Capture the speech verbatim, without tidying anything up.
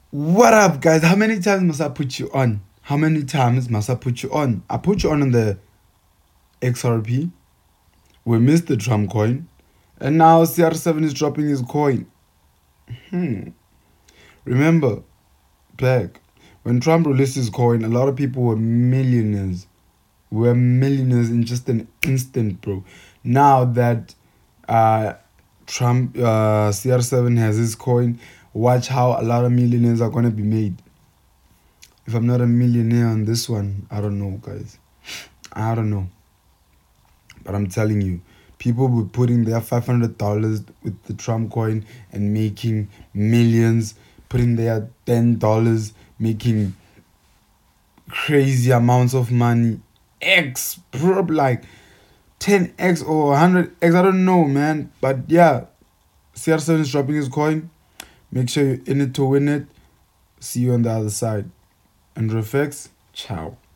What up, guys? How many times must I put you on? How many times must I put you on? I put you on in the X R P. We missed the Trump coin. And now C R seven is dropping his coin. Hmm. Remember, back when Trump released his coin, a lot of people were millionaires. Were millionaires in just an instant, bro. Now that uh, Trump uh, C R seven has his coin, watch how a lot of millionaires are gonna be made. If I'm not a millionaire on this one, I don't know, guys. I don't know. But I'm telling you, people were putting their five hundred dollars with the Trump coin and making millions, putting their ten dollars, making crazy amounts of money. X, probably like ten x or one hundred x. I don't know, man. But yeah, C R seven is dropping his coin. Make sure you're in it to win it. See you on the other side. And Reflex, ciao.